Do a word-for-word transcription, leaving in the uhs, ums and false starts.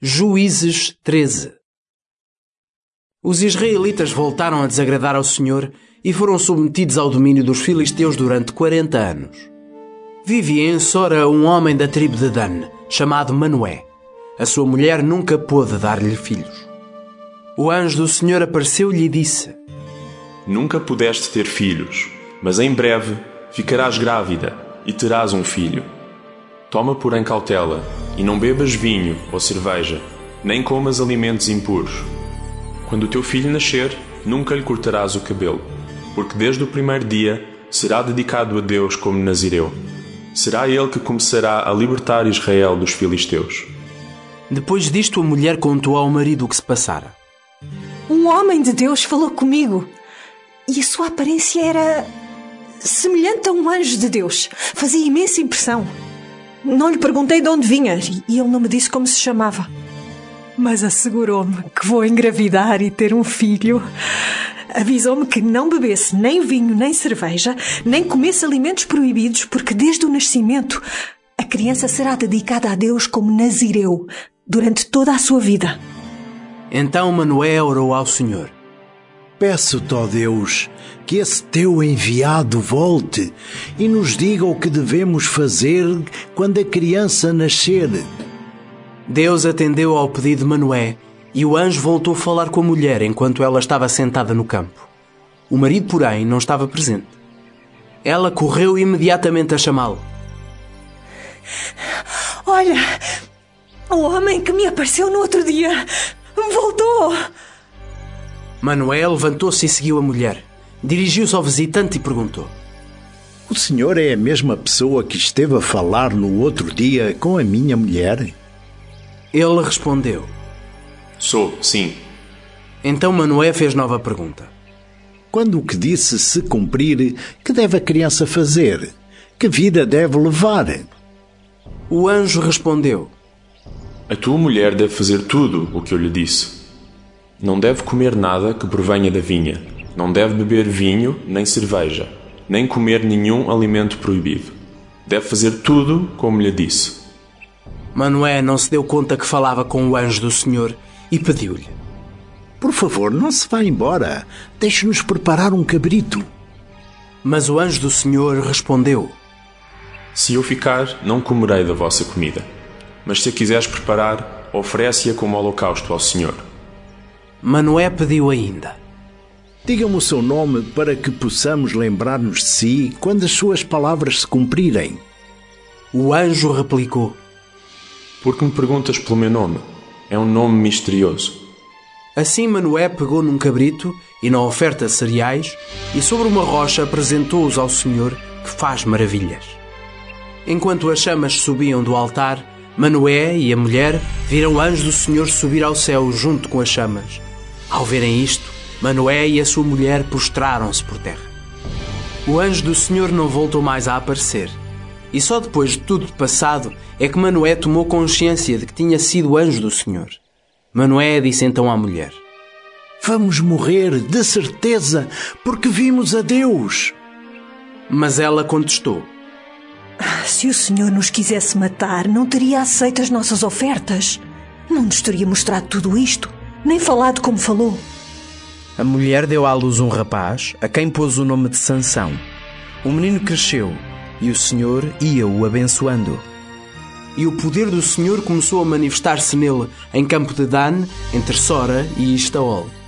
Juízes treze. Os israelitas voltaram a desagradar ao Senhor e foram submetidos ao domínio dos filisteus durante quarenta anos. Vivia em Sora um homem da tribo de Dan, chamado Manoé. A sua mulher nunca pôde dar-lhe filhos. O anjo do Senhor apareceu-lhe e disse: Nunca pudeste ter filhos, mas em breve ficarás grávida e terás um filho. Toma, porém, cautela, e não bebas vinho ou cerveja, nem comas alimentos impuros. Quando o teu filho nascer, nunca lhe cortarás o cabelo, porque desde o primeiro dia será dedicado a Deus como nazireu. Será ele que começará a libertar Israel dos filisteus. Depois disto, a mulher contou ao marido o que se passara. Um homem de Deus falou comigo, e a sua aparência era semelhante a um anjo de Deus. Fazia imensa impressão. Não lhe perguntei de onde vinha, e ele não me disse como se chamava. Mas assegurou-me que vou engravidar e ter um filho. Avisou-me que não bebesse nem vinho, nem cerveja, nem comesse alimentos proibidos, porque desde o nascimento a criança será dedicada a Deus como nazireu durante toda a sua vida. Então Manoé orou ao Senhor: Peço-te, ó Deus, que esse teu enviado volte e nos diga o que devemos fazer quando a criança nascer. Deus atendeu ao pedido de Manoé e o anjo voltou a falar com a mulher enquanto ela estava sentada no campo. O marido, porém, não estava presente. Ela correu imediatamente a chamá-lo. Olha, o homem que me apareceu no outro dia voltou! Manoé levantou-se e seguiu a mulher. Dirigiu-se ao visitante e perguntou: O senhor é a mesma pessoa que esteve a falar no outro dia com a minha mulher? Ele respondeu: Sou, sim. Então Manoé fez nova pergunta: Quando o que disse se cumprir, que deve a criança fazer? Que vida deve levar? O anjo respondeu: A tua mulher deve fazer tudo o que eu lhe disse. Não deve comer nada que provenha da vinha. Não deve beber vinho nem cerveja, nem comer nenhum alimento proibido. Deve fazer tudo como lhe disse. Manoé não se deu conta que falava com o anjo do Senhor e pediu-lhe: Por favor, não se vá embora. Deixe-nos preparar um cabrito. Mas o anjo do Senhor respondeu: Se eu ficar, não comerei da vossa comida. Mas se a quiseres preparar, oferece-a como holocausto ao Senhor. Manoé pediu ainda: Diga-me o seu nome para que possamos lembrar-nos de si quando as suas palavras se cumprirem. O anjo replicou: Por que me perguntas pelo meu nome? É um nome misterioso. Assim Manoé pegou num cabrito e na oferta de cereais e sobre uma rocha apresentou-os ao Senhor, que faz maravilhas. Enquanto as chamas subiam do altar, Manoé e a mulher viram o anjo do Senhor subir ao céu junto com as chamas. Ao verem isto, Manoé e a sua mulher prostraram-se por terra. O anjo do Senhor não voltou mais a aparecer. E só depois de tudo passado é que Manoé tomou consciência de que tinha sido o anjo do Senhor. Manoé disse então à mulher: Vamos morrer, de certeza, porque vimos a Deus. Mas ela contestou: Se o Senhor nos quisesse matar, não teria aceito as nossas ofertas. Não nos teria mostrado tudo isto, nem falado como falou. A mulher deu à luz um rapaz, a quem pôs o nome de Sansão. O menino cresceu e o Senhor ia-o abençoando. E o poder do Senhor começou a manifestar-se nele em campo de Dan, entre Sora e Estaol.